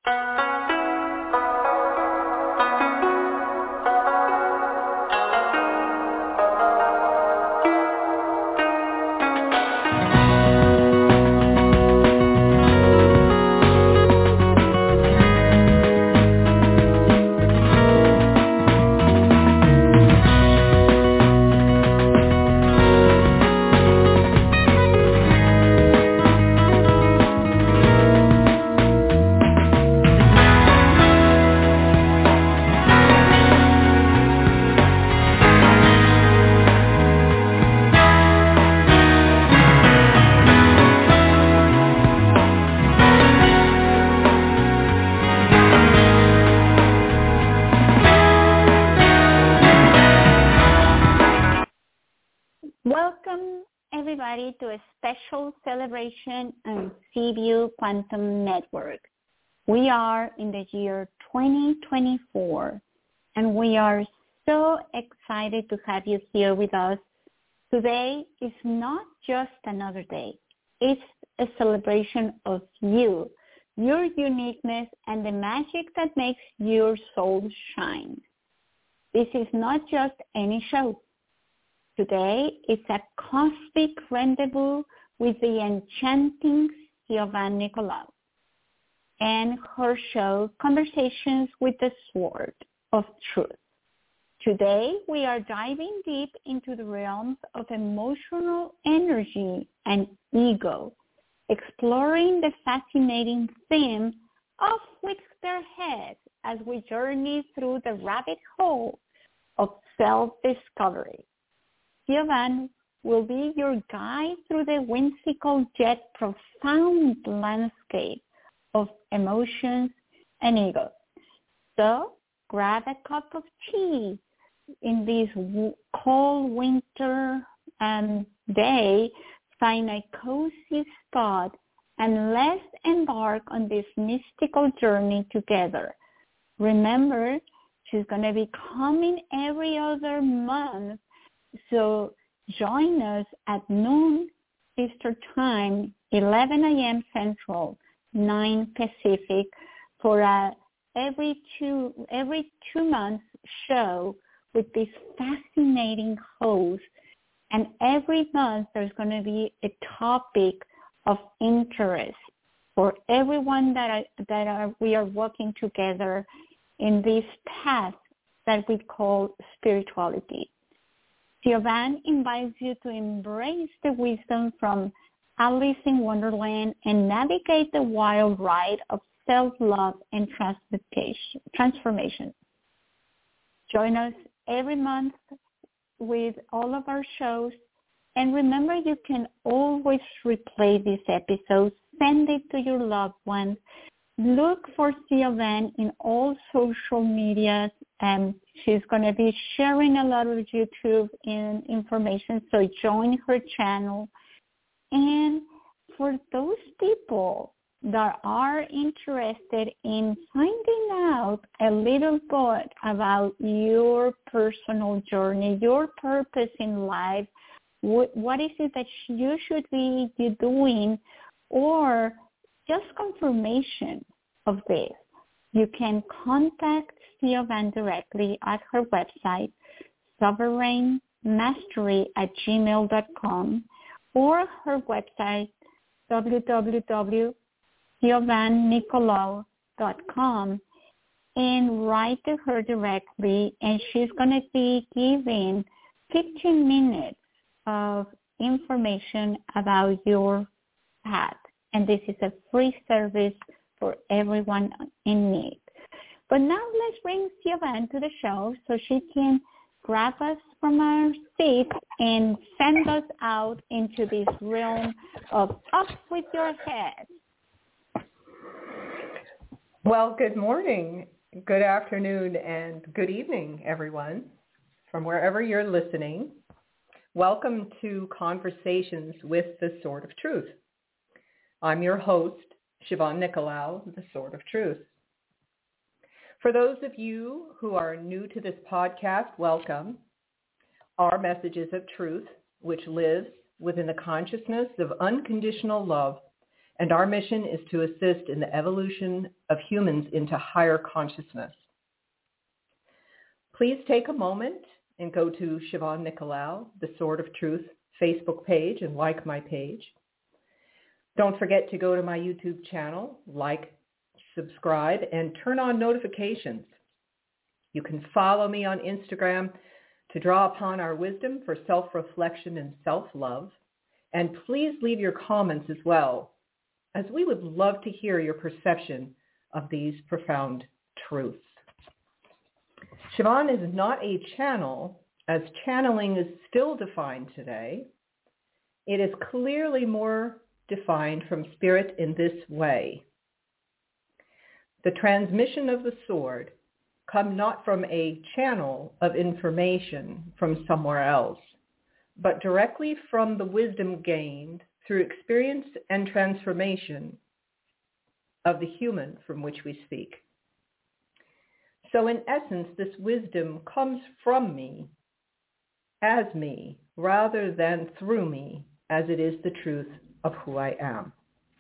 Welcome, everybody, to a special celebration on CView Quantum Network. We are in the year 2024, and we are so excited to have you here with us. Today is not just another day. It's a celebration of you, your uniqueness, and the magic that makes your soul shine. This is not just any show. Today, it's a cosmic rendezvous with the enchanting Siobhan Nicolaou and her show, Conversations with the Sword of Truth. Today, we are diving deep into the realms of emotional energy and ego, exploring the fascinating theme of With Their Heads as we journey through the rabbit hole of self-discovery. Siobhan will be your guide through the whimsical yet profound landscape of emotions and ego. So grab a cup of tea in this cold winter day, find a cozy spot, and let's embark on this mystical journey together. Remember, she's going to be coming every other month. So join us at noon Eastern Time, 11 a.m. Central, 9 Pacific, for a every two months show with this fascinating host. And every month there's going to be a topic of interest for everyone we are working together in this path that we call spirituality. Siobhan invites you to embrace the wisdom from Alice in Wonderland and navigate the wild ride of self-love and transformation. Join us every month with all of our shows. And remember, you can always replay these episodes, send it to your loved ones. Look for Siobhan in all social media. She's going to be sharing a lot of YouTube information, so join her channel. And for those people that are interested in finding out a little bit about your personal journey, your purpose in life, what is it that you should be doing, or just confirmation of this, you can contact Siobhan directly at her website, sovereignmastery@gmail.com, or her website, www.siobhannicolaou.com, and write to her directly, and she's going to be giving 15 minutes of information about your path. And this is a free service for everyone in need. But now let's bring Siobhan to the show so she can grab us from our seats and send us out into this realm of Up With Your Head. Well, good morning, good afternoon, and good evening, everyone, from wherever you're listening. Welcome to Conversations with the Sword of Truth. I'm your host, Siobhan Nicolaou, the Sword of Truth. For those of you who are new to this podcast, welcome. Our messages of truth, which lives within the consciousness of unconditional love and our mission is to assist in the evolution of humans into higher consciousness. Please take a moment and go to Siobhan Nicolau, the Sword of Truth Facebook page, and like my page. Don't forget to go to my YouTube channel, like, subscribe, and turn on notifications. You can follow me on Instagram to draw upon our wisdom for self-reflection and self-love. And please leave your comments as well, as we would love to hear your perception of these profound truths. Siobhan is not a channel, as channeling is still defined today. It is clearly more defined from spirit in this way. The transmission of the sword come not from a channel of information from somewhere else, but directly from the wisdom gained through experience and transformation of the human from which we speak. So in essence, this wisdom comes from me, as me, rather than through me, as it is the truth of who I am.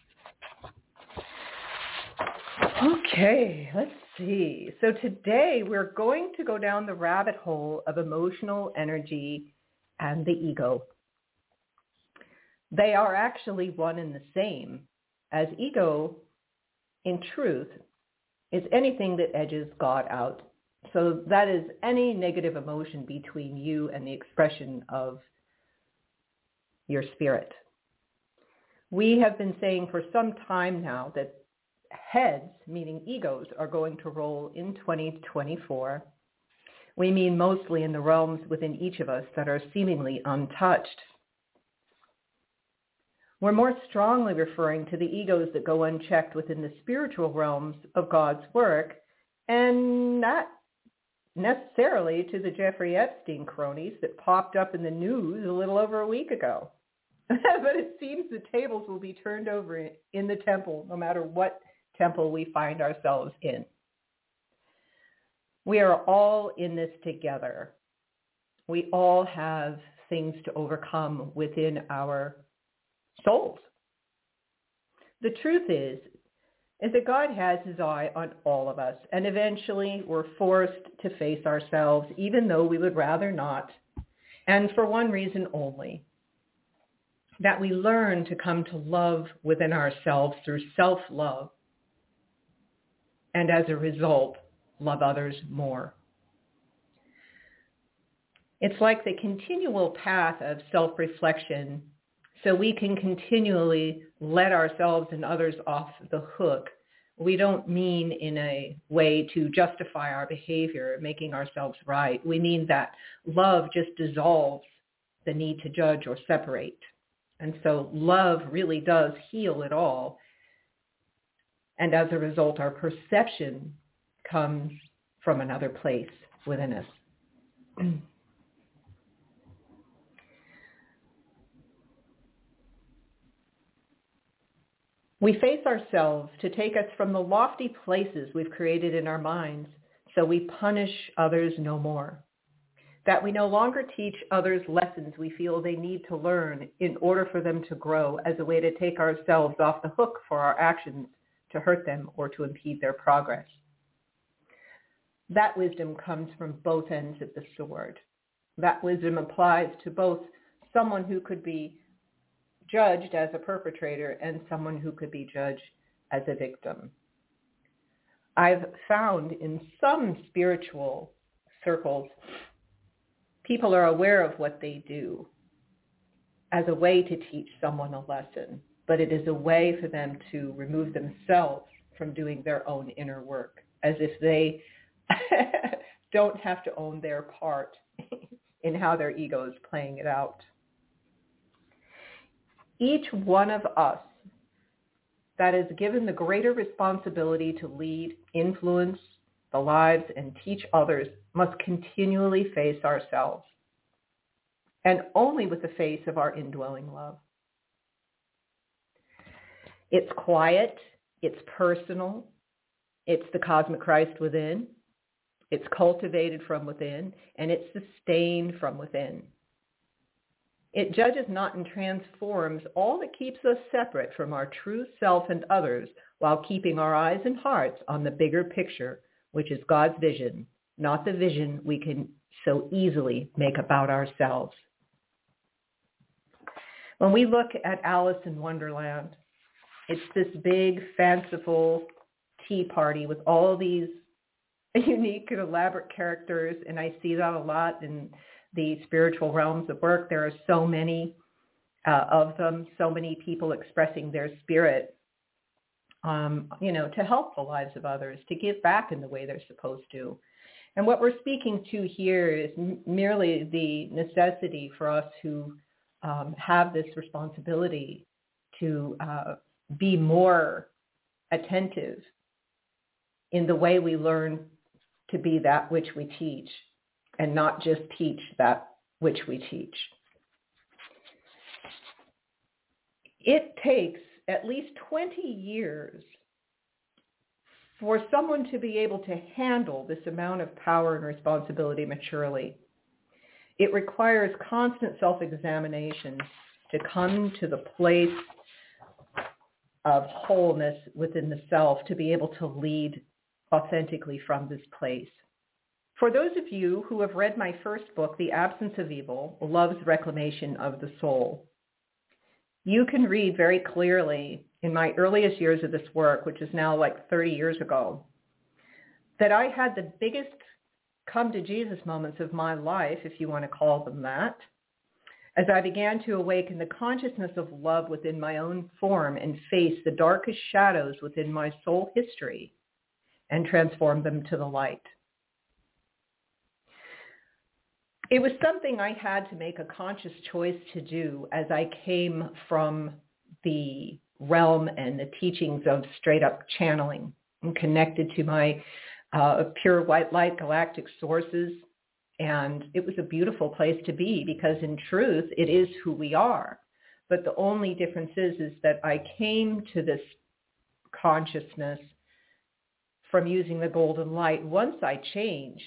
Okay, let's see. So today we're going to go down the rabbit hole of emotional energy and the ego. They are actually one and the same, as ego, in truth, is anything that edges God out. So that is any negative emotion between you and the expression of your spirit. We have been saying for some time now that heads, meaning egos, are going to roll in 2024. We mean mostly in the realms within each of us that are seemingly untouched. We're more strongly referring to the egos that go unchecked within the spiritual realms of God's work, and not necessarily to the Jeffrey Epstein cronies that popped up in the news a little over a week ago. But it seems the tables will be turned over in the temple, no matter what temple we find ourselves in. We are all in this together. We all have things to overcome within our souls. The truth is that God has his eye on all of us, and eventually we're forced to face ourselves, even though we would rather not, and for one reason only, that we learn to come to love within ourselves through self-love, and as a result, love others more. It's like the continual path of self-reflection, so we can continually let ourselves and others off the hook. We don't mean in a way to justify our behavior, making ourselves right. We mean that love just dissolves the need to judge or separate. And so love really does heal it all. And as a result, our perception comes from another place within us. We face ourselves to take us from the lofty places we've created in our minds, so we punish others no more. That we no longer teach others lessons we feel they need to learn in order for them to grow, as a way to take ourselves off the hook for our actions to hurt them or to impede their progress. That wisdom comes from both ends of the sword. That wisdom applies to both someone who could be judged as a perpetrator and someone who could be judged as a victim. I've found in some spiritual circles, people are aware of what they do as a way to teach someone a lesson, but it is a way for them to remove themselves from doing their own inner work, as if they don't have to own their part in how their ego is playing it out. Each one of us that is given the greater responsibility to lead, influence the lives, and teach others must continually face ourselves, and only with the face of our indwelling love. It's quiet, it's personal, it's the cosmic Christ within, it's cultivated from within, and it's sustained from within. It judges not and transforms all that keeps us separate from our true self and others, while keeping our eyes and hearts on the bigger picture, which is God's vision, not the vision we can so easily make about ourselves. When we look at Alice in Wonderland, it's this big, fanciful tea party with all these unique and elaborate characters, and I see that a lot in the spiritual realms of work. There are so many of them, so many people expressing their spirit, to help the lives of others, to give back in the way they're supposed to. And what we're speaking to here is merely the necessity for us who have this responsibility to be more attentive in the way we learn to be that which we teach, and not just teach that which we teach. It takes at least 20 years for someone to be able to handle this amount of power and responsibility maturely. It requires constant self-examination to come to the place of wholeness within the self, to be able to lead authentically from this place. For those of you who have read my first book, The Absence of Evil, Love's Reclamation of the Soul, you can read very clearly in my earliest years of this work, which is now like 30 years ago, that I had the biggest come to Jesus moments of my life, if you want to call them that, as I began to awaken the consciousness of love within my own form and face the darkest shadows within my soul history and transform them to the light. It was something I had to make a conscious choice to do as I came from the realm and the teachings of straight up channeling and connected to my pure white light galactic sources. And it was a beautiful place to be, because in truth, it is who we are. But the only difference is that I came to this consciousness from using the golden light once I changed,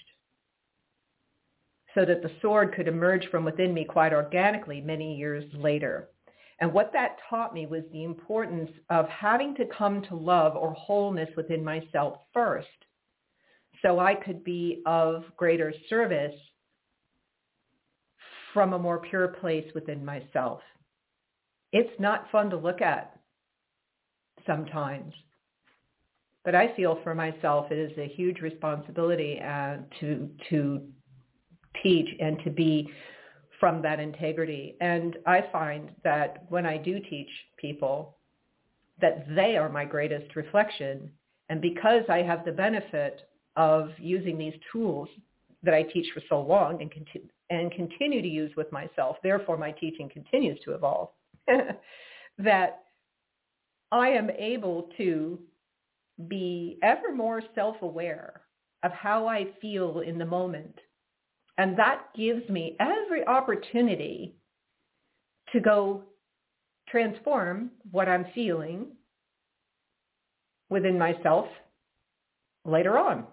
so that the sword could emerge from within me quite organically many years later. And what that taught me was the importance of having to come to love or wholeness within myself first, so I could be of greater service from a more pure place within myself. It's not fun to look at sometimes, but I feel for myself it is a huge responsibility to teach and to be from that integrity. And I find that when I do teach people, that they are my greatest reflection. And because I have the benefit of using these tools that I teach for so long and continue to use with myself, therefore my teaching continues to evolve, that I am able to be ever more self-aware of how I feel in the moment. And that gives me every opportunity to go transform what I'm feeling within myself later on.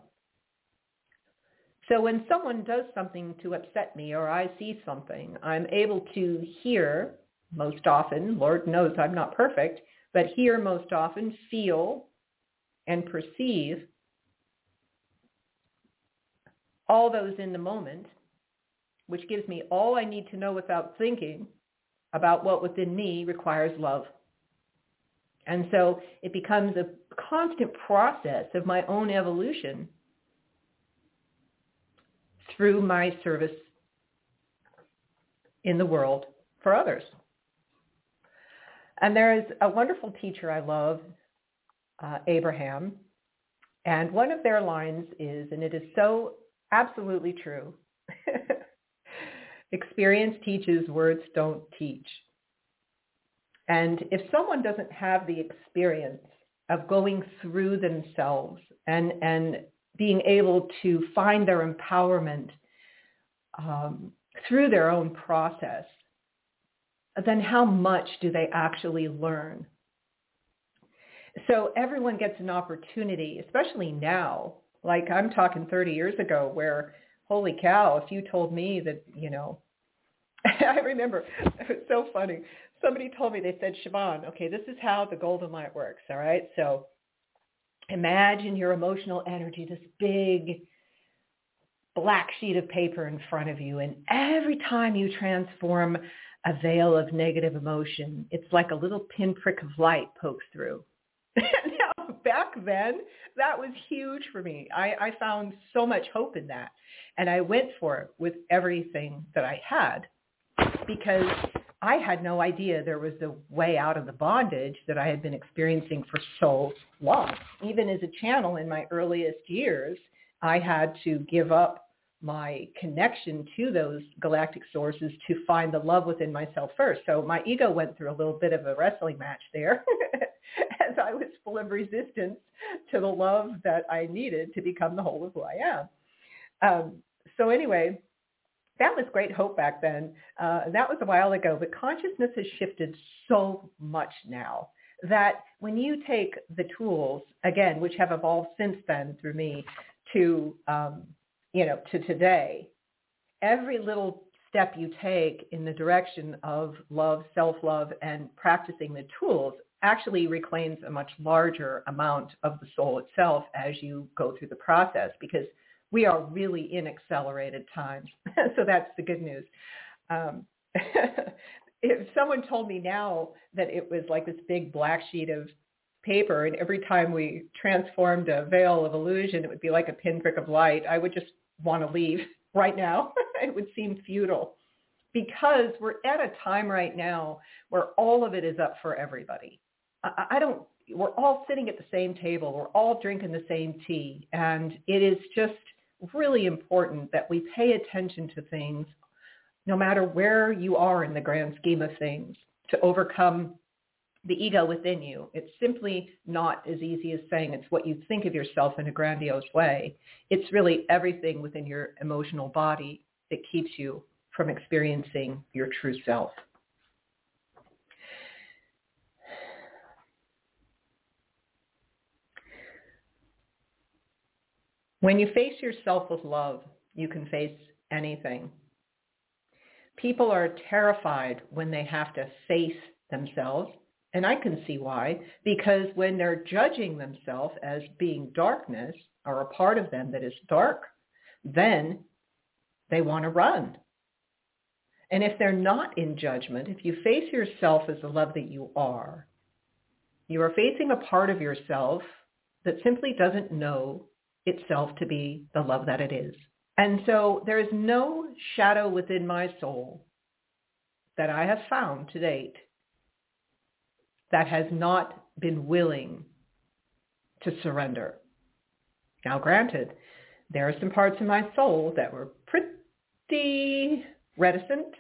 So when someone does something to upset me, or I see something, I'm able to hear most often, Lord knows I'm not perfect, but hear most often, feel, and perceive all those in the moment, which gives me all I need to know without thinking about what within me requires love. And so it becomes a constant process of my own evolution through my service in the world for others. And there is a wonderful teacher I love, Abraham, and one of their lines is, and it is so absolutely true, experience teaches, words don't teach. And if someone doesn't have the experience of going through themselves and being able to find their empowerment through their own process, then how much do they actually learn? So everyone gets an opportunity, especially now. Like I'm talking 30 years ago where, holy cow, if you told me that, I remember, it was so funny. Somebody told me, they said, Siobhan, okay, this is how the golden light works, all right? So imagine your emotional energy, this big black sheet of paper in front of you, and every time you transform a veil of negative emotion, it's like a little pinprick of light pokes through. Now, back then, that was huge for me. I found so much hope in that, and I went for it with everything that I had, because I had no idea there was a way out of the bondage that I had been experiencing for so long. Even as a channel in my earliest years, I had to give up my connection to those galactic sources to find the love within myself first. So my ego went through a little bit of a wrestling match there as I was full of resistance to the love that I needed to become the whole of who I am. So anyway, that was great hope back then. That was a while ago, but consciousness has shifted so much now that when you take the tools, again, which have evolved since then through me, to to today, every little step you take in the direction of love, self-love, and practicing the tools actually reclaims a much larger amount of the soul itself as you go through the process, because we are really in accelerated times. So that's the good news. If someone told me now that it was like this big black sheet of paper, and every time we transformed a veil of illusion, it would be like a pinprick of light, I would just want to leave right now. It would seem futile, because we're at a time right now where all of it is up for everybody. We're all sitting at the same table. We're all drinking the same tea. And it is just really important that we pay attention to things, no matter where you are in the grand scheme of things, to overcome the ego within you. It's simply not as easy as saying it's what you think of yourself in a grandiose way. It's really everything within your emotional body that keeps you from experiencing your true self. When you face yourself with love, you can face anything. People are terrified when they have to face themselves, and I can see why, because when they're judging themselves as being darkness, or a part of them that is dark, then they want to run. And if they're not in judgment, if you face yourself as the love that you are facing a part of yourself that simply doesn't know itself to be the love that it is. And so there is no shadow within my soul that I have found to date that has not been willing to surrender. Now, granted, there are some parts of my soul that were pretty reticent.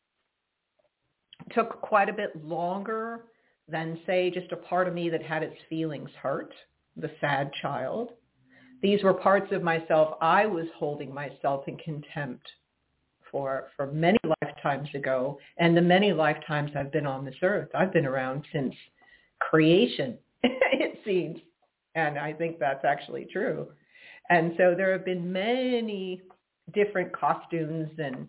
It took quite a bit longer than, say, just a part of me that had its feelings hurt, the sad child. These were parts of myself I was holding myself in contempt for many lifetimes ago, and the many lifetimes I've been on this earth. I've been around since creation, it seems, and I think that's actually true. And so there have been many different costumes and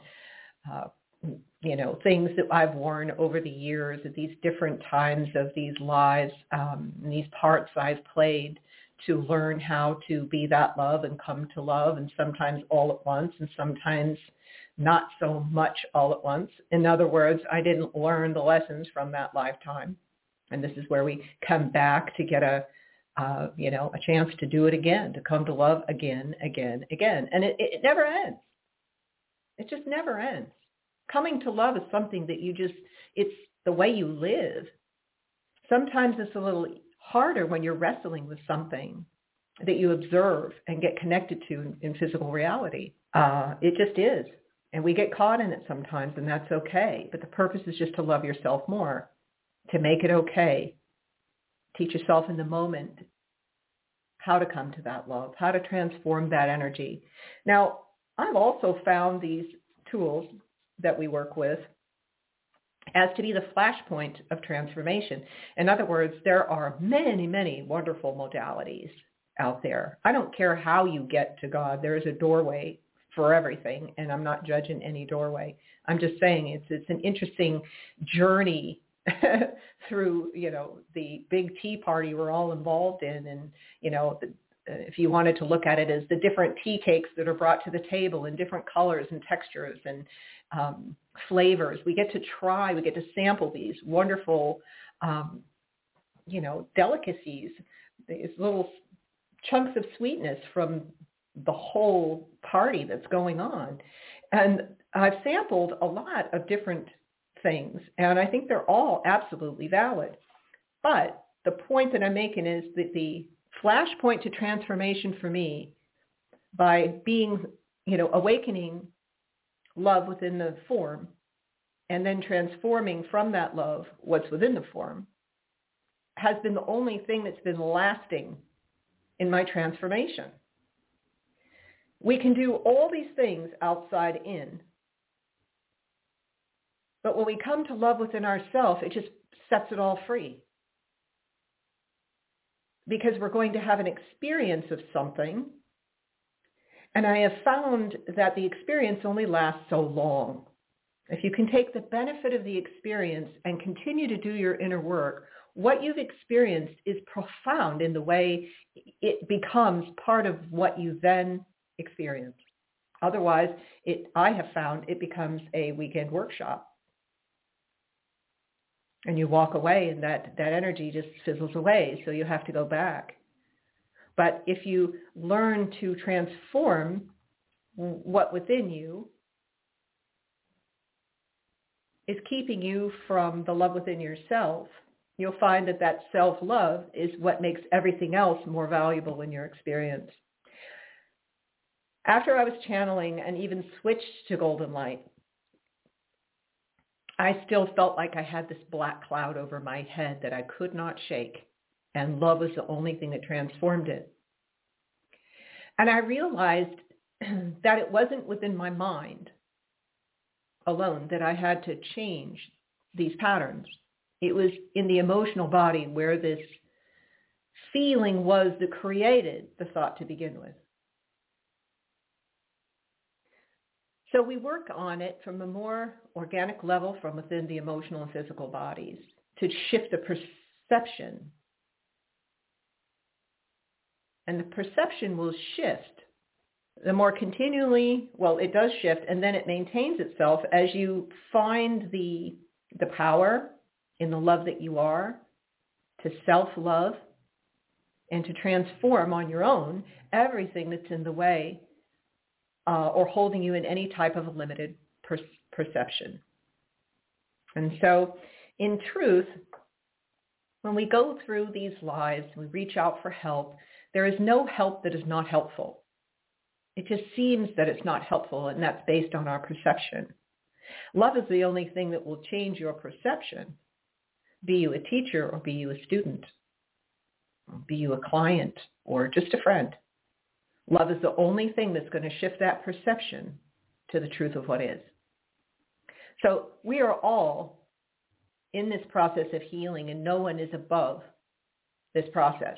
things that I've worn over the years at these different times of these lives, and these parts I've played to learn how to be that love and come to love, and sometimes all at once, and sometimes not so much all at once. In other words, I didn't learn the lessons from that lifetime. And this is where we come back to get a chance to do it again, to come to love again. And it never ends. It just never ends. Coming to love is something that it's the way you live. Sometimes it's a little harder when you're wrestling with something that you observe and get connected to in physical reality. It just is. And we get caught in it sometimes, and that's okay. But the purpose is just to love yourself more, to make it okay. Teach yourself in the moment how to come to that love, how to transform that energy. Now, I've also found these tools that we work with as to be the flashpoint of transformation. In other words, there are many, many wonderful modalities out there. I don't care how you get to God. There is a doorway for everything, and I'm not judging any doorway. I'm just saying it's an interesting journey through, the big tea party we're all involved in, and, if you wanted to look at it as the different tea cakes that are brought to the table in different colors and textures and flavors, we get to sample these wonderful, delicacies, these little chunks of sweetness from the whole party that's going on. And I've sampled a lot of different things, and I think they're all absolutely valid. But the point that I'm making is that the flashpoint to transformation for me, by being, awakening love within the form and then transforming from that love what's within the form, has been the only thing that's been lasting in my transformation. We can do all these things outside in, but when we come to love within ourselves, it just sets it all free. Because we're going to have an experience of something, and I have found that the experience only lasts so long. If you can take the benefit of the experience and continue to do your inner work, what you've experienced is profound in the way it becomes part of what you then experience. Otherwise, I have found it becomes a weekend workshop. And you walk away and that energy just fizzles away, so you have to go back. But if you learn to transform what within you is keeping you from the love within yourself, you'll find that self-love is what makes everything else more valuable in your experience. After I was channeling and even switched to Golden Light, I still felt like I had this black cloud over my head that I could not shake, and love was the only thing that transformed it. And I realized that it wasn't within my mind alone that I had to change these patterns. It was in the emotional body where this feeling was that created the thought to begin with. So we work on it from a more organic level from within the emotional and physical bodies to shift the perception. And the perception will shift the more continually, it does shift, and then it maintains itself as you find the power in the love that you are to self-love and to transform on your own everything that's in the way or holding you in any type of a limited perception. And so, in truth, when we go through these lives, we reach out for help, there is no help that is not helpful. It just seems that it's not helpful, and that's based on our perception. Love is the only thing that will change your perception, be you a teacher or be you a student, or be you a client or just a friend. Love is the only thing that's going to shift that perception to the truth of what is. So we are all in this process of healing, and no one is above this process.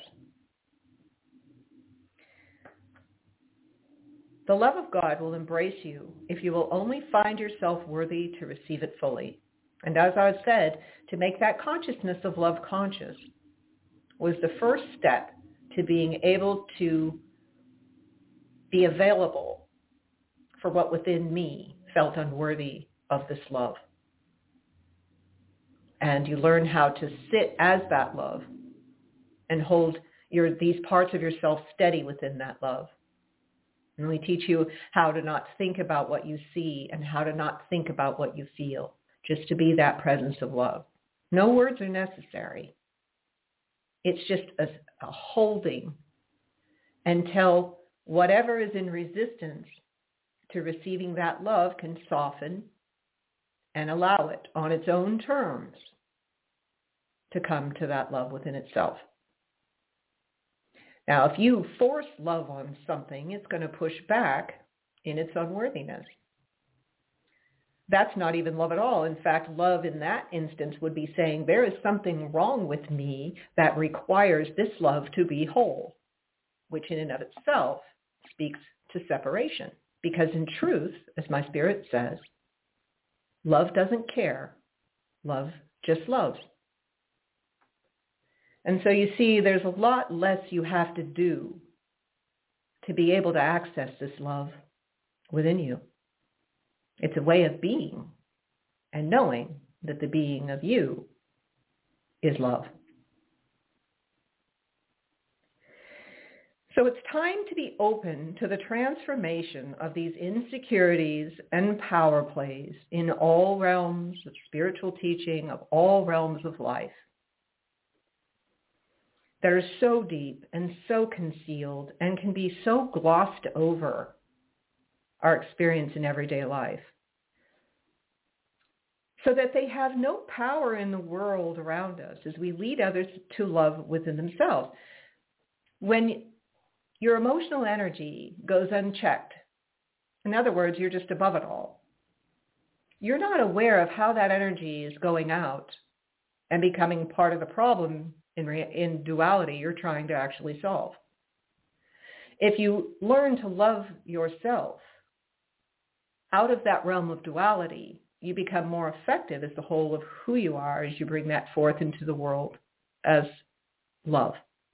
The love of God will embrace you if you will only find yourself worthy to receive it fully. And as I've said, to make that consciousness of love conscious was the first step to being able to be available for what within me felt unworthy of this love. And you learn how to sit as that love and hold these parts of yourself steady within that love. And we teach you how to not think about what you see and how to not think about what you feel, just to be that presence of love. No words are necessary. It's just a holding until whatever is in resistance to receiving that love can soften and allow it on its own terms to come to that love within itself. Now, if you force love on something, it's going to push back in its unworthiness. That's not even love at all. In fact, love in that instance would be saying, there is something wrong with me that requires this love to be whole, which in and of itself speaks to separation. Because in truth, as my spirit says, love doesn't care. Love just loves. And so you see, there's a lot less you have to do to be able to access this love within you. It's a way of being and knowing that the being of you is love. So it's time to be open to the transformation of these insecurities and power plays in all realms of spiritual teaching, of all realms of life, that are so deep and so concealed and can be so glossed over our experience in everyday life, so that they have no power in the world around us as we lead others to love within themselves. When your emotional energy goes unchecked, in other words, you're just above it all, you're not aware of how that energy is going out and becoming part of the problem in duality you're trying to actually solve. If you learn to love yourself out of that realm of duality, you become more effective as the whole of who you are as you bring that forth into the world as love.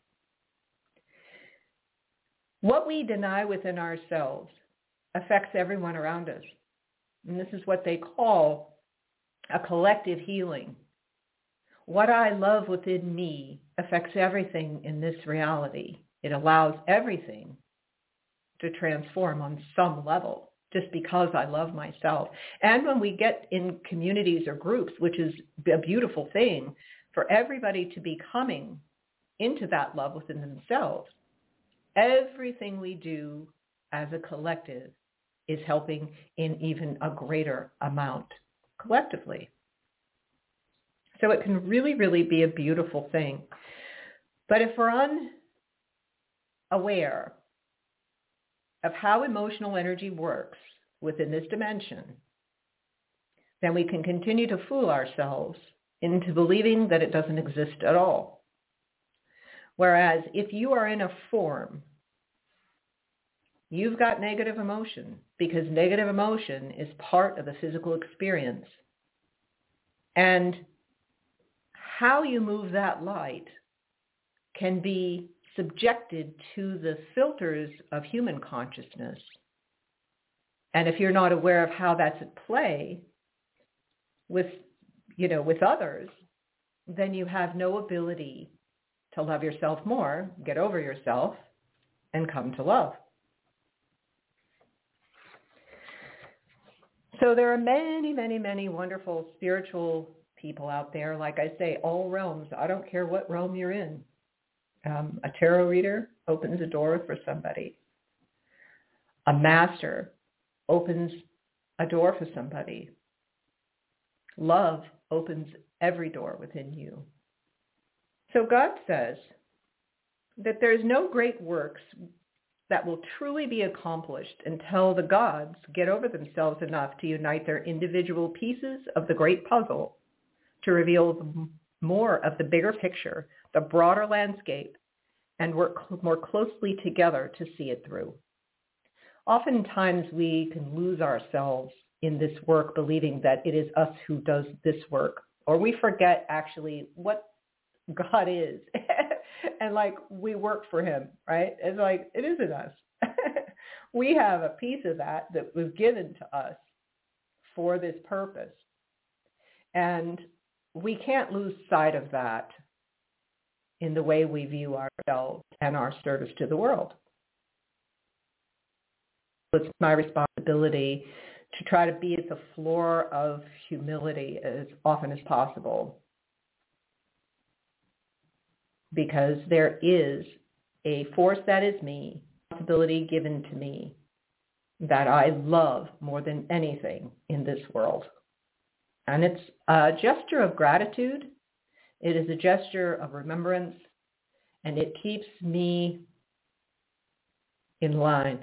What we deny within ourselves affects everyone around us. And this is what they call a collective healing. What I love within me affects everything in this reality. It allows everything to transform on some level just because I love myself. And when we get in communities or groups, which is a beautiful thing, for everybody to be coming into that love within themselves, everything we do as a collective is helping in even a greater amount collectively. So it can really, really be a beautiful thing. But if we're unaware of how emotional energy works within this dimension, then we can continue to fool ourselves into believing that it doesn't exist at all. Whereas if you are in a form, you've got negative emotion, because negative emotion is part of the physical experience. And how you move that light can be subjected to the filters of human consciousness. And if you're not aware of how that's at play with others, then you have no ability to love yourself more, get over yourself, and come to love. So there are many, many, many wonderful spiritual people out there. Like I say, all realms. I don't care what realm you're in. A tarot reader opens a door for somebody. A master opens a door for somebody. Love opens every door within you. So God says that there's no great works that will truly be accomplished until the gods get over themselves enough to unite their individual pieces of the great puzzle to reveal more of the bigger picture, the broader landscape, and work more closely together to see it through. Oftentimes we can lose ourselves in this work, believing that it is us who does this work, or we forget actually what God is. And like we work for him, right? It's like, it isn't us. We have a piece of that was given to us for this purpose. And we can't lose sight of that in the way we view ourselves and our service to the world. It's my responsibility to try to be at the floor of humility as often as possible, because there is a force that is me, responsibility given to me, that I love more than anything in this world. And it's a gesture of gratitude. It is a gesture of remembrance, and it keeps me in line.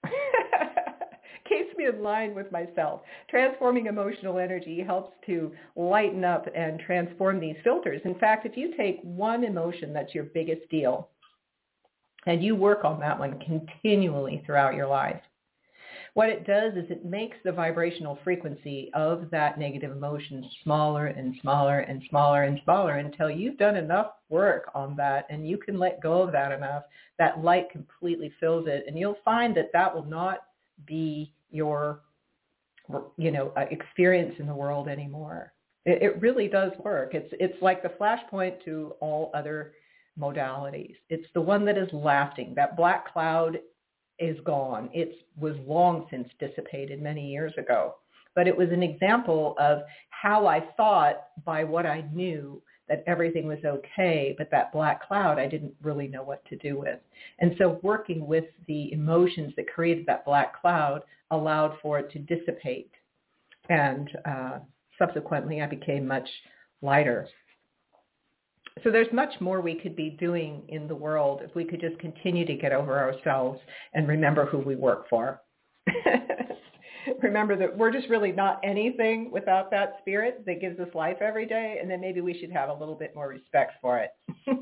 Keeps me in line with myself. Transforming emotional energy helps to lighten up and transform these filters. In fact, if you take one emotion that's your biggest deal, and you work on that one continually throughout your life, What it does is it makes the vibrational frequency of that negative emotion smaller and smaller and smaller and smaller until you've done enough work on that and you can let go of that enough. That light completely fills it, and you'll find that that will not be your, experience in the world anymore. It really does work. It's like the flashpoint to all other modalities. It's the one that is lasting. That black cloud is gone. It was long since dissipated many years ago. But it was an example of how I thought by what I knew that everything was okay, but that black cloud I didn't really know what to do with. And so working with the emotions that created that black cloud allowed for it to dissipate. And subsequently, I became much lighter. So there's much more we could be doing in the world if we could just continue to get over ourselves and remember who we work for. Remember that we're just really not anything without that spirit that gives us life every day, and then maybe we should have a little bit more respect for it.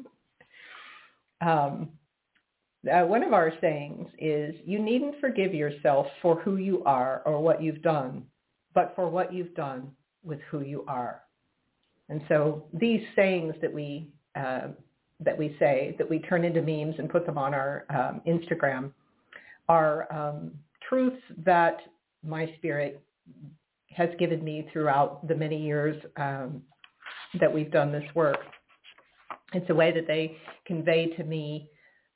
One of our sayings is, you needn't forgive yourself for who you are or what you've done, but for what you've done with who you are. And so these sayings that we say, that we turn into memes and put them on our Instagram, are truths that my spirit has given me throughout the many years that we've done this work. It's a way that they convey to me,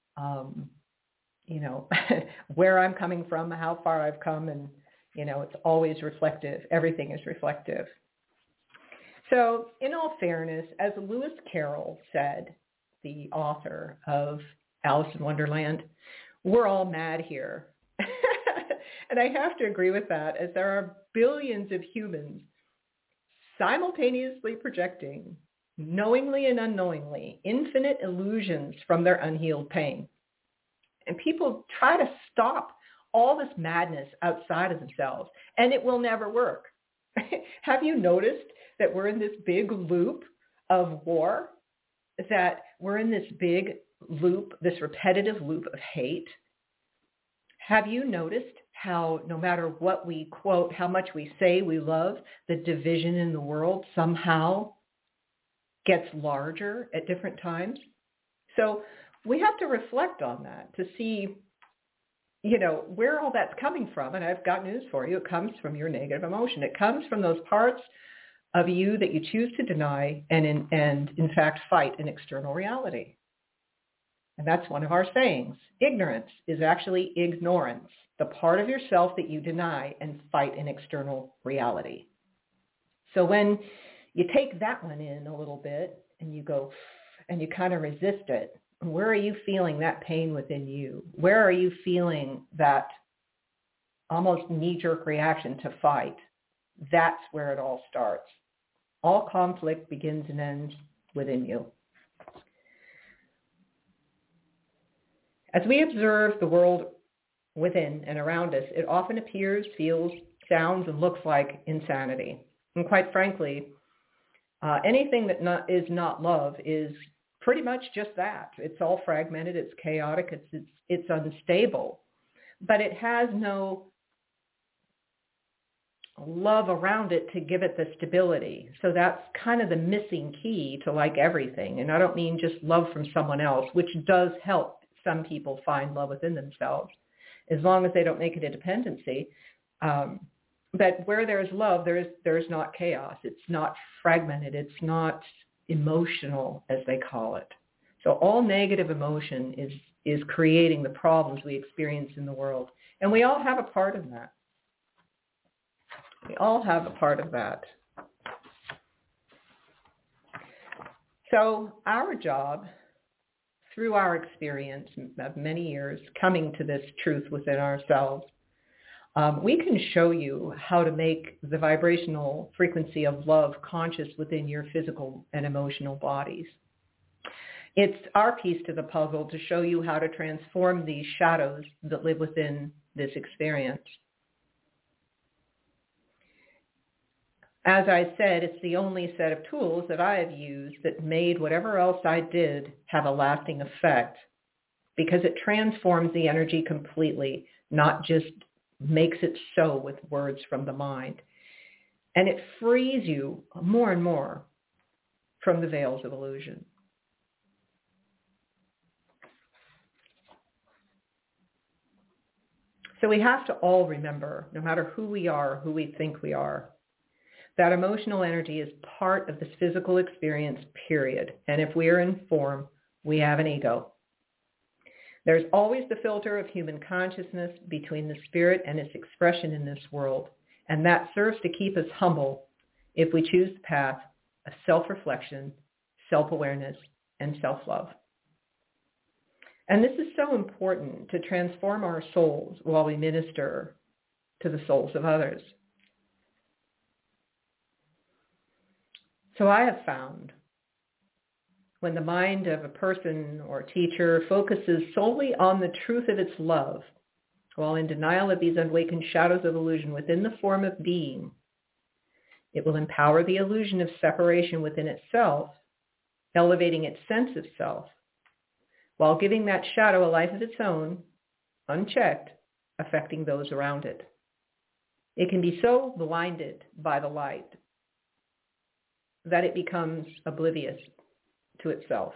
where I'm coming from, how far I've come, and, it's always reflective. Everything is reflective. So in all fairness, as Lewis Carroll said, the author of Alice in Wonderland, we're all mad here. And I have to agree with that, as there are billions of humans simultaneously projecting, knowingly and unknowingly, infinite illusions from their unhealed pain. And people try to stop all this madness outside of themselves, and it will never work. Have you noticed that we're in this big loop of war, that we're in this big loop, this repetitive loop of hate? Have you noticed how no matter what we quote, how much we say we love, the division in the world somehow gets larger at different times? So we have to reflect on that to see, where all that's coming from. And I've got news for you. It comes from your negative emotion. It comes from those parts of you that you choose to deny and in fact fight in external reality. And that's one of our sayings. Ignorance is actually ignorance, the part of yourself that you deny and fight in external reality. So when you take that one in a little bit and you go and you kind of resist it, where are you feeling that pain within you? Where are you feeling that almost knee-jerk reaction to fight? That's where it all starts. All conflict begins and ends within you. As we observe the world within and around us, it often appears, feels, sounds, and looks like insanity. And quite frankly, anything that is not love is pretty much just that. It's all fragmented, it's chaotic, it's unstable. But it has no love around it to give it the stability. So that's kind of the missing key to like everything. And I don't mean just love from someone else, which does help some people find love within themselves, as long as they don't make it a dependency. But where there's love, there's not chaos. It's not fragmented. It's not emotional, as they call it. So all negative emotion is creating the problems we experience in the world. And we all have a part in that. We all have a part of that. So our job, through our experience of many years coming to this truth within ourselves, we can show you how to make the vibrational frequency of love conscious within your physical and emotional bodies. It's our piece to the puzzle to show you how to transform these shadows that live within this experience. As I said, it's the only set of tools that I have used that made whatever else I did have a lasting effect, because it transforms the energy completely, not just makes it so with words from the mind. And it frees you more and more from the veils of illusion. So we have to all remember, no matter who we are, who we think we are, that emotional energy is part of this physical experience, period. And if we are in form, we have an ego. There's always the filter of human consciousness between the spirit and its expression in this world. And that serves to keep us humble if we choose the path of self-reflection, self-awareness, and self-love. And this is so important to transform our souls while we minister to the souls of others. So I have found when the mind of a person or teacher focuses solely on the truth of its love, while in denial of these unawakened shadows of illusion within the form of being, it will empower the illusion of separation within itself, elevating its sense of self, while giving that shadow a life of its own, unchecked, affecting those around it. It can be so blinded by the light that it becomes oblivious to itself.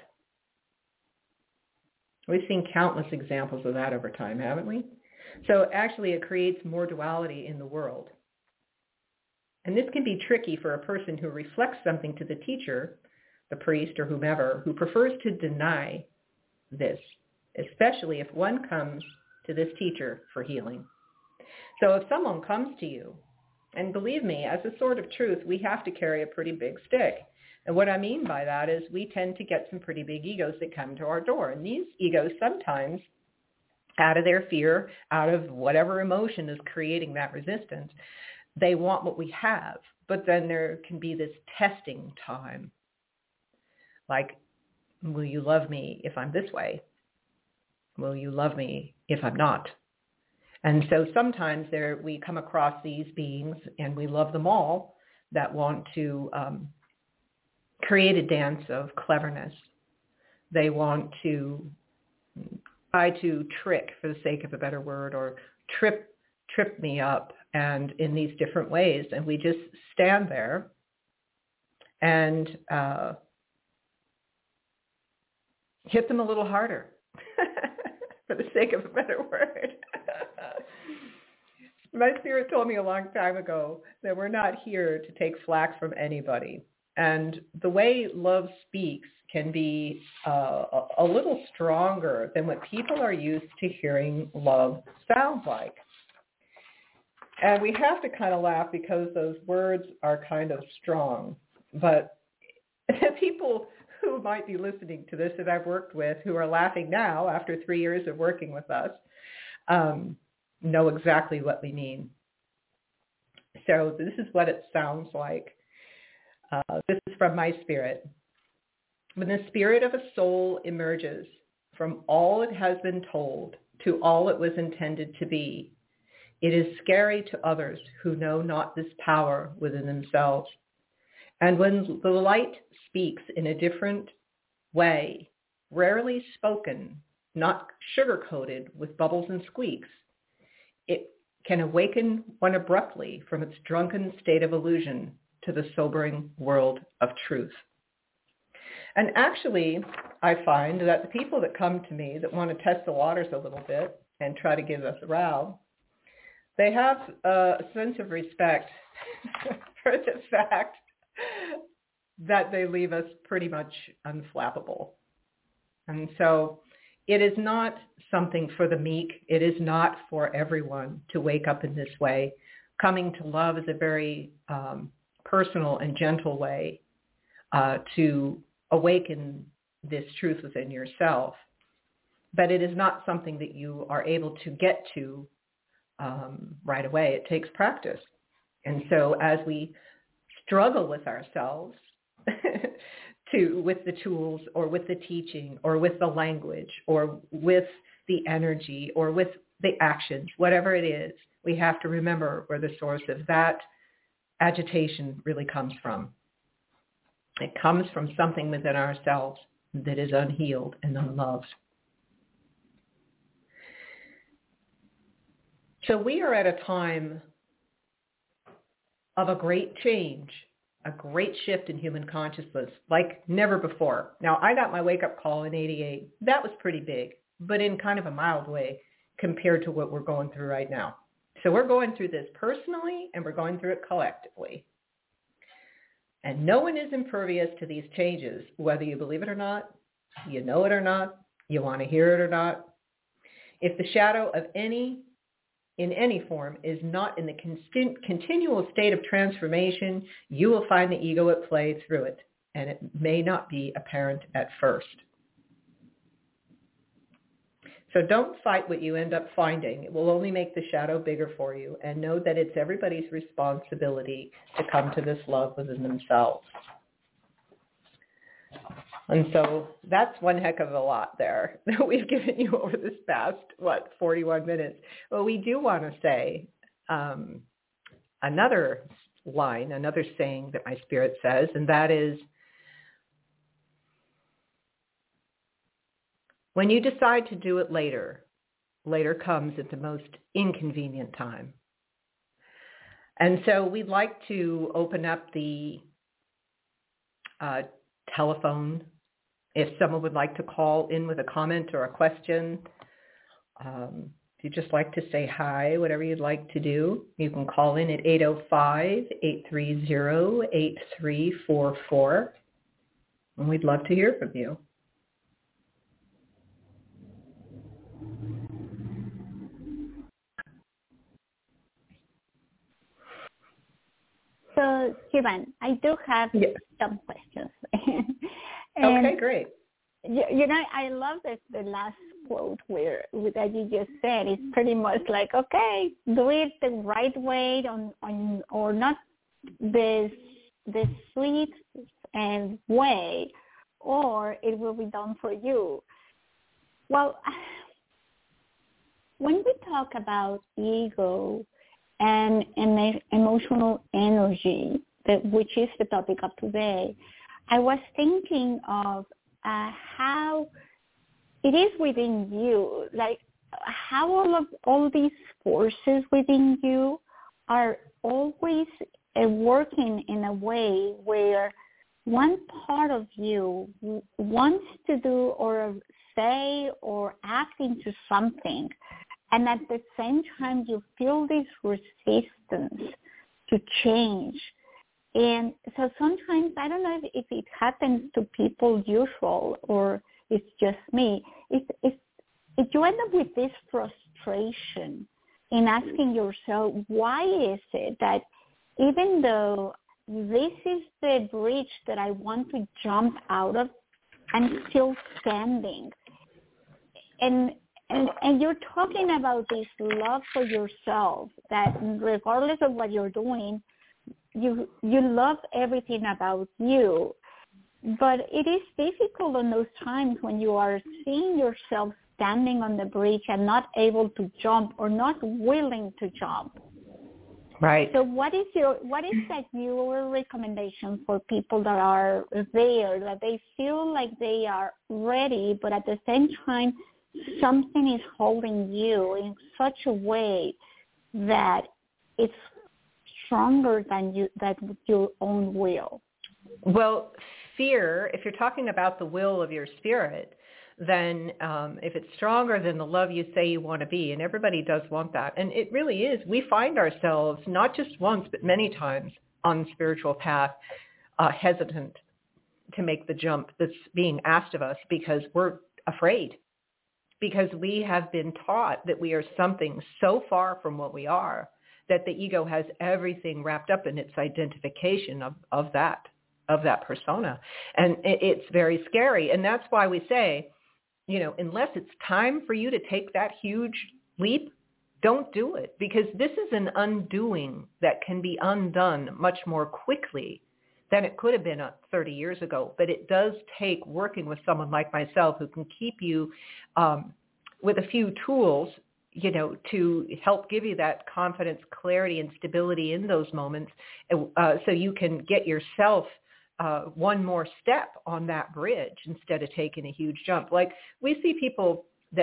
We've seen countless examples of that over time, haven't we? So actually it creates more duality in the world. And this can be tricky for a person who reflects something to the teacher, the priest or whomever, who prefers to deny this, especially if one comes to this teacher for healing. So if someone comes to you, and believe me, as a sword of truth, we have to carry a pretty big stick. And what I mean by that is we tend to get some pretty big egos that come to our door. And these egos sometimes, out of their fear, out of whatever emotion is creating that resistance, they want what we have. But then there can be this testing time. Like, will you love me if I'm this way? Will you love me if I'm not? And so sometimes we come across these beings, and we love them all, that want to create a dance of cleverness. They want to try to trick, for the sake of a better word, or trip me up, and in these different ways. And we just stand there and hit them a little harder, for the sake of a better word. My spirit told me a long time ago that we're not here to take flack from anybody. And the way love speaks can be a little stronger than what people are used to hearing love sound like. And we have to kind of laugh because those words are kind of strong. But the people who might be listening to this that I've worked with, who are laughing now after 3 years of working with us, know exactly what we mean. So this is what it sounds like. This is from my spirit. When the spirit of a soul emerges from all it has been told to all it was intended to be, it is scary to others who know not this power within themselves. And when the light speaks in a different way, rarely spoken, not sugar-coated with bubbles and squeaks, it can awaken one abruptly from its drunken state of illusion to the sobering world of truth. And actually, I find that the people that come to me that want to test the waters a little bit and try to give us a row, they have a sense of respect for the fact that they leave us pretty much unflappable. And so it is not something for the meek. It is not for everyone to wake up in this way. Coming to love is a very personal and gentle way to awaken this truth within yourself. But it is not something that you are able to get to right away. It takes practice. And so as we struggle with ourselves with the tools or with the teaching or with the language or with the energy or with the actions, whatever it is, we have to remember where the source of that agitation really comes from. It comes from something within ourselves that is unhealed and unloved. So we are at a time of a great change, a great shift in human consciousness like never before. Now, I got my wake-up call in 88. That was pretty big, but in kind of a mild way compared to what we're going through right now. So we're going through this personally, and we're going through it collectively. And no one is impervious to these changes, whether you believe it or not, you know it or not, you want to hear it or not. If the shadow of in any form is not in the continual state of transformation, you will find the ego at play through it, and it may not be apparent at first. So don't fight what you end up finding. It will only make the shadow bigger for you, and know that it's everybody's responsibility to come to this love within themselves. And so that's one heck of a lot there that we've given you over this past, 41 minutes. Well, we do want to say another line, another saying that my spirit says, and that is, when you decide to do it later, later comes at the most inconvenient time. And so we'd like to open up the telephone. If someone would like to call in with a comment or a question, if you'd just like to say hi, whatever you'd like to do, you can call in at 805-830-8344. And we'd love to hear from you. So, Sivan, I do have some questions. Okay, great. You know, I love the last quote that you just said. It's pretty much like, okay, do it the right way or not the sweet and way, or it will be done for you. Well, when we talk about ego and emotional energy, which is the topic of today, I was thinking of how it is within you, like how all these forces within you are always working in a way where one part of you wants to do or say or act into something, and at the same time you feel this resistance to change. And so sometimes, I don't know if it happens to people usual or it's just me, if you end up with this frustration in asking yourself, why is it that even though this is the bridge that I want to jump out of, I'm still standing? And you're talking about this love for yourself, that regardless of what you're doing, you love everything about you. But it is difficult in those times when you are seeing yourself standing on the bridge and not able to jump or not willing to jump. Right. So what is your recommendation for people that are there, that they feel like they are ready, but at the same time something is holding you in such a way that it's stronger than your own will? Well, fear, if you're talking about the will of your spirit, then if it's stronger than the love you say you want to be, and everybody does want that, and it really is, we find ourselves not just once but many times on the spiritual path hesitant to make the jump that's being asked of us because we're afraid, because we have been taught that we are something so far from what we are that the ego has everything wrapped up in its identification of that persona. And it's very scary. And that's why we say, unless it's time for you to take that huge leap, don't do it, because this is an undoing that can be undone much more quickly than it could have been 30 years ago. But it does take working with someone like myself who can keep you with a few tools, to help give you that confidence, clarity, and stability in those moments, so you can get yourself one more step on that bridge instead of taking a huge jump. Like we see people that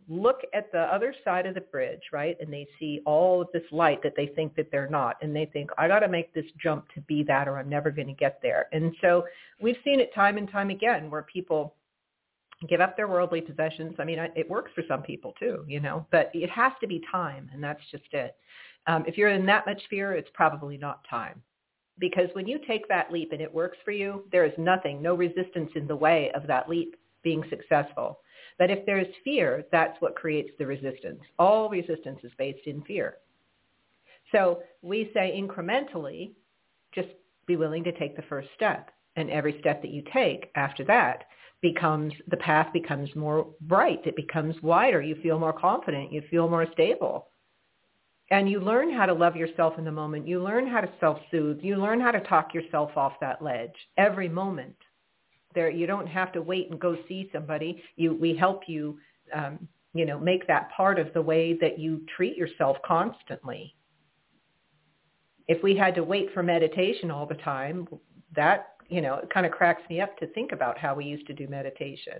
look at the other side of the bridge, right? And they see all of this light that they think that they're not. And they think, I got to make this jump to be that or I'm never going to get there. And so we've seen it time and time again where people give up their worldly possessions. I mean, it works for some people too, but it has to be time. And that's just it. If you're in that much fear, it's probably not time. Because when you take that leap and it works for you, there is nothing, no resistance in the way of that leap being successful. But if there's fear, that's what creates the resistance. All resistance is based in fear. So we say incrementally, just be willing to take the first step. And every step that you take after that the path becomes more bright. It becomes wider. You feel more confident. You feel more stable. And you learn how to love yourself in the moment. You learn how to self-soothe. You learn how to talk yourself off that ledge every moment. You don't have to wait and go see somebody. We help you, make that part of the way that you treat yourself constantly. If we had to wait for meditation all the time, that, it kind of cracks me up to think about how we used to do meditation.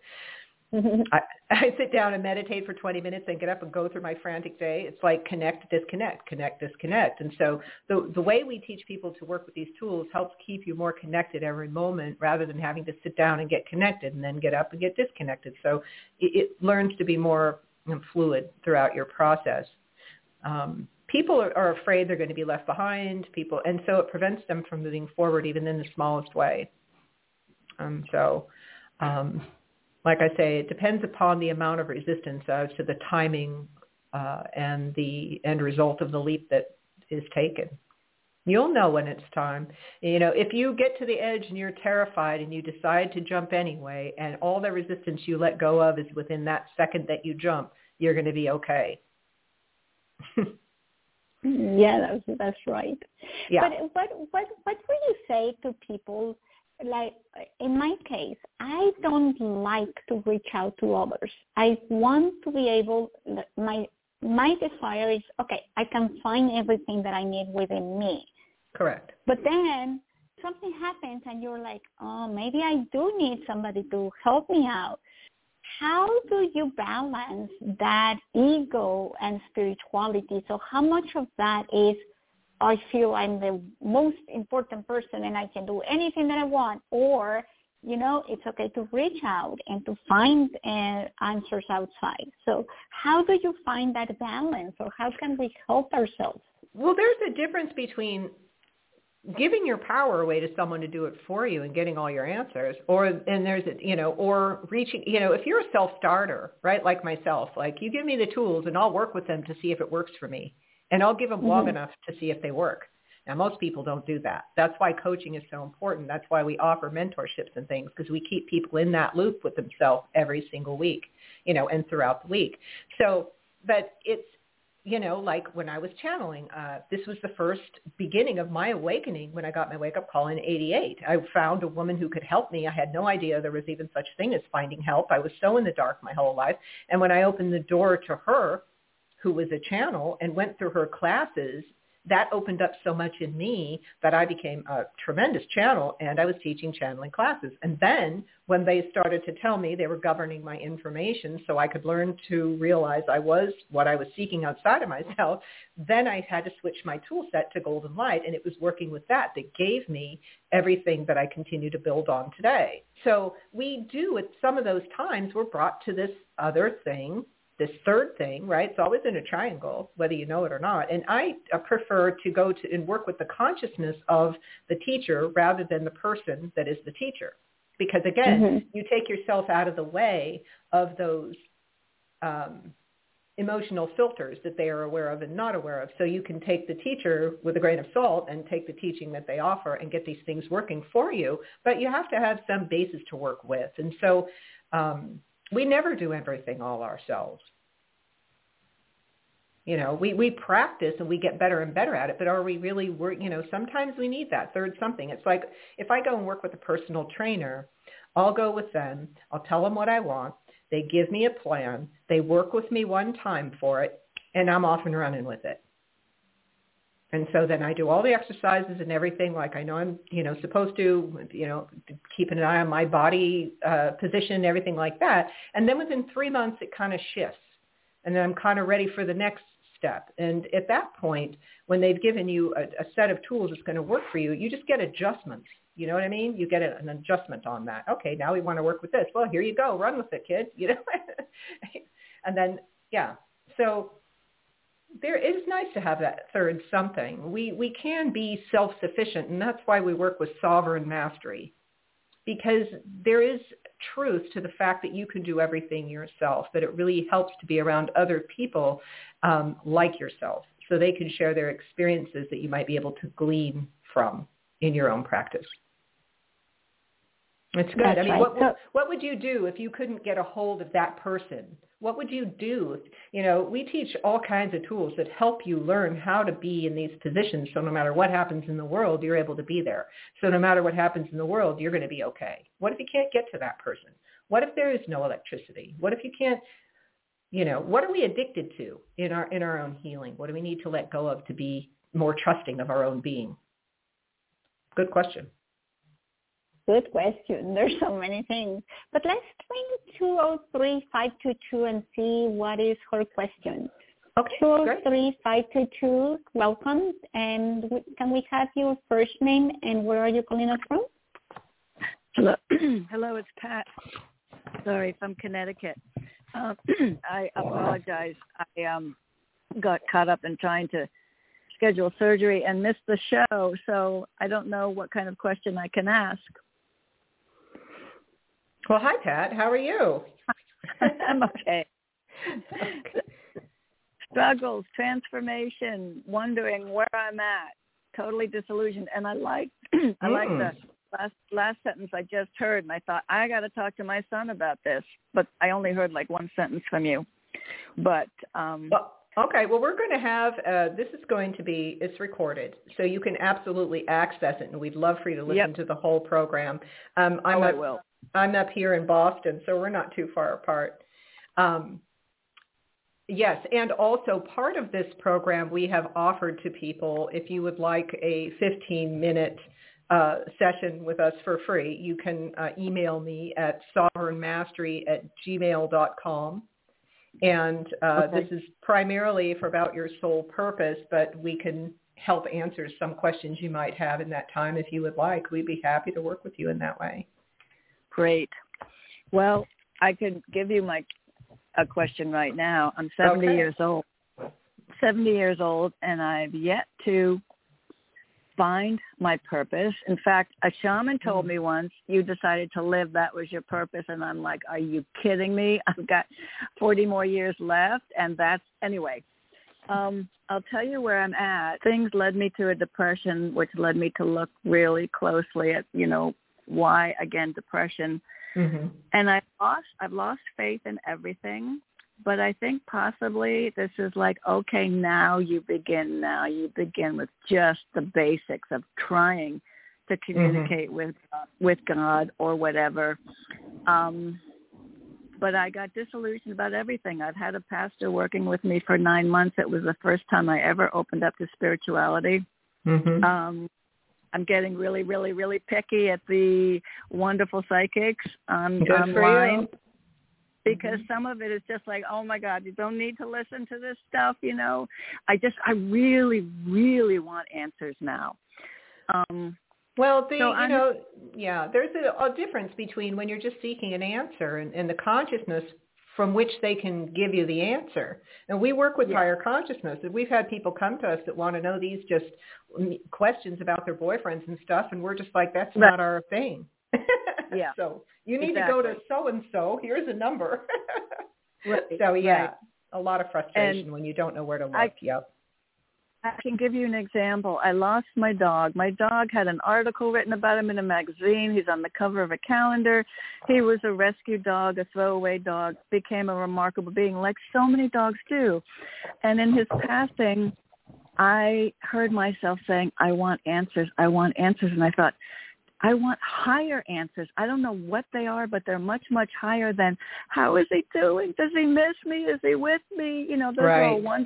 I sit down and meditate for 20 minutes and get up and go through my frantic day. It's like connect, disconnect, connect, disconnect. And so the way we teach people to work with these tools helps keep you more connected every moment rather than having to sit down and get connected and then get up and get disconnected. So it learns to be more fluid throughout your process. People are afraid they're going to be left behind, and so it prevents them from moving forward even in the smallest way. Like I say, it depends upon the amount of resistance as to the timing and the end result of the leap that is taken. You'll know when it's time. If you get to the edge and you're terrified and you decide to jump anyway, and all the resistance you let go of is within that second that you jump, you're going to be okay. Yeah, that's right. Yeah. But what would you say to people? Like in my case, I don't like to reach out to others. I want to be able, my desire is, okay, I can find everything that I need within me. Correct. But then something happens and you're like, oh, maybe I do need somebody to help me out. How do you balance that ego and spirituality? So how much of that is, I feel I'm the most important person and I can do anything that I want, or, it's okay to reach out and to find answers outside. So how do you find that balance, or how can we help ourselves? Well, there's a difference between giving your power away to someone to do it for you and getting all your answers, or reaching, if you're a self-starter, right, like myself, like you give me the tools and I'll work with them to see if it works for me. And I'll give them long enough to see if they work. Now, most people don't do that. That's why coaching is so important. That's why we offer mentorships and things, because we keep people in that loop with themselves every single week, and throughout the week. So, but it's, like when I was channeling, this was the first beginning of my awakening when I got my wake-up call in 88. I found a woman who could help me. I had no idea there was even such thing as finding help. I was so in the dark my whole life. And when I opened the door to her, who was a channel, and went through her classes, that opened up so much in me that I became a tremendous channel, and I was teaching channeling classes. And then when they started to tell me they were governing my information so I could learn to realize I was what I was seeking outside of myself, then I had to switch my tool set to Golden Light, and it was working with that gave me everything that I continue to build on today. So we do, at some of those times, we're brought to this other thing, this third thing, right? It's always in a triangle, whether you know it or not. And I prefer to go to and work with the consciousness of the teacher rather than the person that is the teacher. Because again, you take yourself out of the way of those emotional filters that they are aware of and not aware of. So you can take the teacher with a grain of salt and take the teaching that they offer and get these things working for you. But you have to have some basis to work with. And so we never do everything all ourselves. We practice and we get better and better at it, but are we really sometimes we need that third something. It's like if I go and work with a personal trainer, I'll go with them. I'll tell them what I want. They give me a plan. They work with me one time for it, and I'm off and running with it. And so then I do all the exercises and everything like I know I'm, supposed to, keeping an eye on my body position, everything like that. And then within 3 months, it kind of shifts. And then I'm kind of ready for the next step. And at that point, when they've given you a set of tools that's going to work for you, you just get adjustments. You know what I mean? You get an adjustment on that. Okay, now we want to work with this. Well, here you go. Run with it, kid. And then, yeah. So it is nice to have that third something. We can be self-sufficient, and that's why we work with Sovereign Mastery, because there is truth to the fact that you can do everything yourself, but it really helps to be around other people like yourself so they can share their experiences that you might be able to glean from in your own practice. It's good. That's I mean, right. what would you do if you couldn't get a hold of that person? What would you do? We teach all kinds of tools that help you learn how to be in these positions. So no matter what happens in the world, you're able to be there. So no matter what happens in the world, you're going to be okay. What if you can't get to that person? What if there is no electricity? What if you can't, what are we addicted to in our own healing? What do we need to let go of to be more trusting of our own being? Good question. Good question. There's so many things. But let's ring 203-522 and see what is her question. Okay, 203-522, welcome. And can we have your first name and where are you calling us from? Hello, hello, it's Pat. Sorry, from Connecticut. I apologize. I got caught up in trying to schedule surgery and missed the show, so I don't know what kind of question I can ask. Well, hi, Pat. How are you? I'm okay. Struggles, transformation, wondering where I'm at, totally disillusioned. And I like the last sentence I just heard, and I thought, I got to talk to my son about this. But I only heard like one sentence from you. But okay, well, we're going to have, this is going to be, it's recorded, so you can absolutely access it, and we'd love for you to listen to the whole program. I will. I'm up here in Boston, so we're not too far apart. Yes, and also part of this program we have offered to people, if you would like a 15-minute session with us for free, you can email me at sovereignmastery@gmail.com. And This is primarily for about your soul purpose, but we can help answer some questions you might have in that time if you would like. We'd be happy to work with you in that way. Great. Well, I could give you a question right now. I'm 70 years old. 70 years old, and I've yet to find my purpose. In fact, a shaman told me once, you decided to live, that was your purpose. And I'm like, are you kidding me? I've got 40 more years left. And anyway, I'll tell you where I'm at. Things led me to a depression, which led me to look really closely at, why, again, depression. Mm-hmm. And I've lost faith in everything. But I think possibly this is like, okay, now you begin with just the basics of trying to communicate with God or whatever. But I got disillusioned about everything. I've had a pastor working with me for 9 months. It was the first time I ever opened up to spirituality. Mm-hmm. I'm getting really, really, really picky at the wonderful psychics online. Because some of it is just like, oh my God, you don't need to listen to this stuff, I really, really want answers now. Well, there's a difference between when you're just seeking an answer and the consciousness from which they can give you the answer. And we work with higher consciousness. And we've had people come to us that want to know these just questions about their boyfriends and stuff, and we're just like, that's not our thing. Yeah. So you need to go to so-and-so. Here's a number. Right. So, a lot of frustration when you don't know where to look. I can give you an example. I lost my dog. My dog had an article written about him in a magazine. He's on the cover of a calendar. He was a rescue dog, a throwaway dog, became a remarkable being, like so many dogs do. And in his passing, I heard myself saying, I want answers. I want answers. And I thought, I want higher answers. I don't know what they are, but they're much, much higher than how is he doing? Does he miss me? Is he with me? Those are all wonderful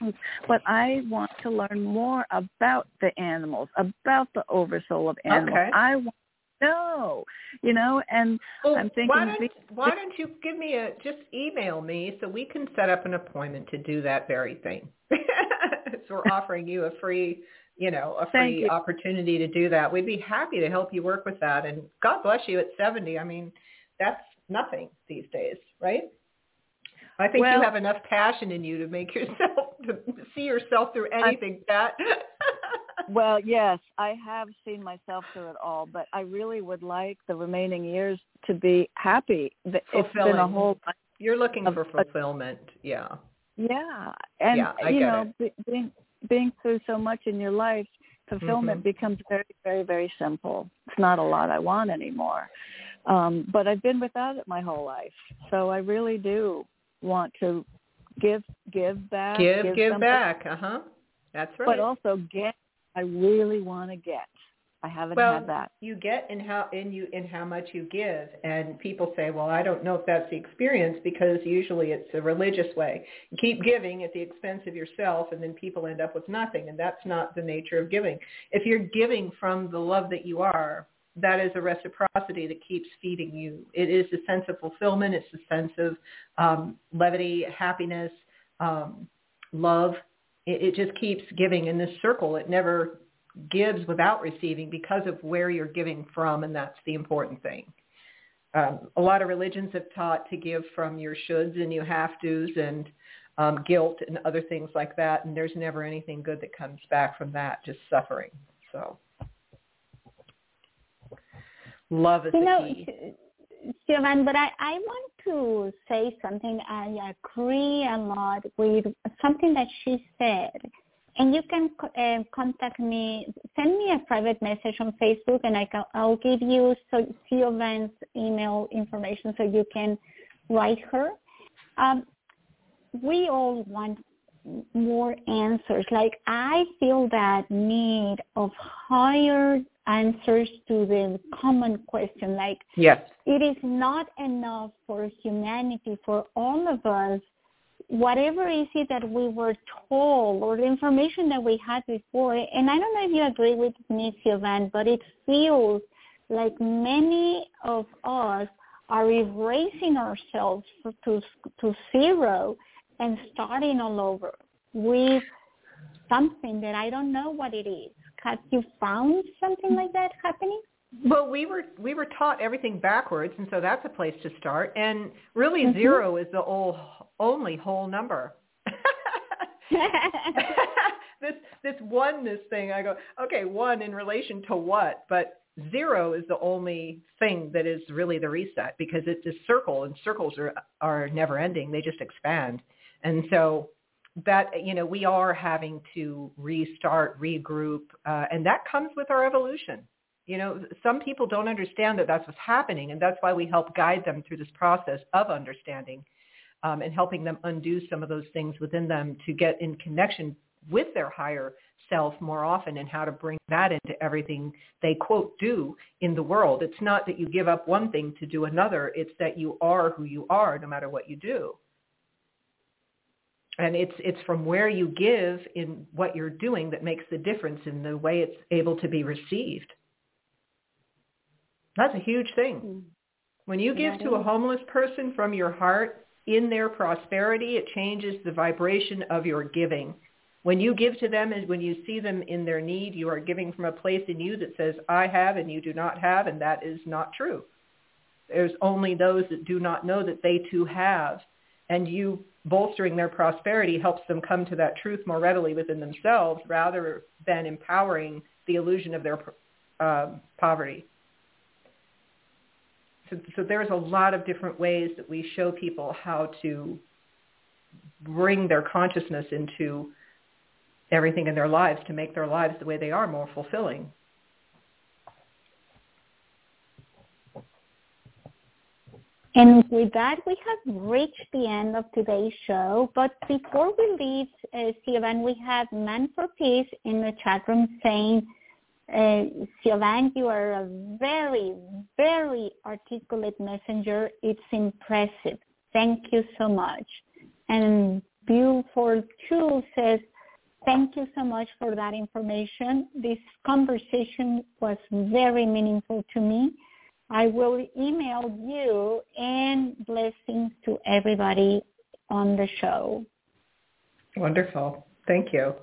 but I want to learn more about the animals, about the oversoul of animals. Okay. I want to know, and I'm thinking. Why don't you give me just email me so we can set up an appointment to do that very thing. So we're offering you a free opportunity to do that. We'd be happy to help you work with that. And God bless you at 70. I mean, that's nothing these days, right? I think you have enough passion in you to to see yourself through anything, Pat. Well, yes, I have seen myself through it all, but I really would like the remaining years to be happy. Fulfilling. It's been a whole. You're looking for fulfillment, yeah. Yeah, and being through so much in your life, fulfillment becomes very, very, very simple. It's not a lot I want anymore, but I've been without it my whole life, so I really do want to give back. Give back. That's right. But also get. I really want to get. I haven't had that. You get in how much you give, and people say, "Well, I don't know if that's the experience," because usually it's a religious way. You keep giving at the expense of yourself, and then people end up with nothing, and that's not the nature of giving. If you're giving from the love that you are, that is a reciprocity that keeps feeding you. It is a sense of fulfillment. It's a sense of levity, happiness, love. It just keeps giving in this circle. It never gives without receiving because of where you're giving from, and that's the important thing. A lot of religions have taught to give from your shoulds and you have to's and guilt and other things like that, and there's never anything good that comes back from that, just suffering. So love is the key. Siobhan, but I want to say something. I agree a lot with something that she said. And you can contact me, send me a private message on Facebook, and I'll give you Siobhan's email information so you can write her. We all want more answers. Like, I feel that need of higher answers to the common question. Like, yes. It is not enough for humanity, for all of us, whatever is it that we were told or the information that we had before. And I don't know if you agree with me, Siobhan, but it feels like many of us are erasing ourselves to zero and starting all over with something that I don't know what it is. Have you found something like that happening? Well, we were taught everything backwards, and so that's a place to start. And really, zero is the only whole number. This oneness thing, I go, okay, one in relation to what? But zero is the only thing that is really the reset, because it's a circle, and circles are never ending. They just expand. And so that, we are having to restart, regroup, and that comes with our evolution. Some people don't understand that that's what's happening, and that's why we help guide them through this process of understanding and helping them undo some of those things within them to get in connection with their higher self more often, and how to bring that into everything they, quote, do in the world. It's not that you give up one thing to do another. It's that you are who you are no matter what you do. And it's from where you give in what you're doing that makes the difference in the way it's able to be received. That's a huge thing. When you give to a homeless person from your heart in their prosperity, it changes the vibration of your giving. When you give to them and when you see them in their need, you are giving from a place in you that says, I have and you do not have, and that is not true. There's only those that do not know that they too have. And you bolstering their prosperity helps them come to that truth more readily within themselves, rather than empowering the illusion of their poverty. So there's a lot of different ways that we show people how to bring their consciousness into everything in their lives to make their lives the way they are more fulfilling. And with that, we have reached the end of today's show. But before we leave, Siobhan, we have Man for Peace in the chat room saying, Siobhan, you are a very, very articulate messenger. It's impressive. Thank you so much. And View42 says, thank you so much for that information. This conversation was very meaningful to me. I will email you, and blessings to everybody on the show. Wonderful. Thank you.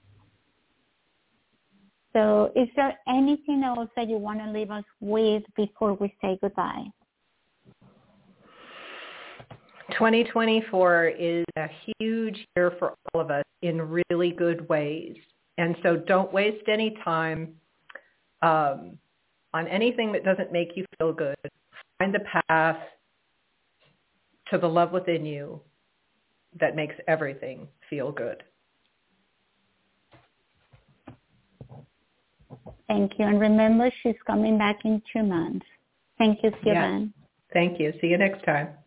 So is there anything else that you want to leave us with before we say goodbye? 2024 is a huge year for all of us in really good ways. And so don't waste any time on anything that doesn't make you feel good. Find the path to the love within you that makes everything feel good. Thank you. And remember, she's coming back in 2 months. Thank you, Siobhan. Yes. Thank you. See you next time.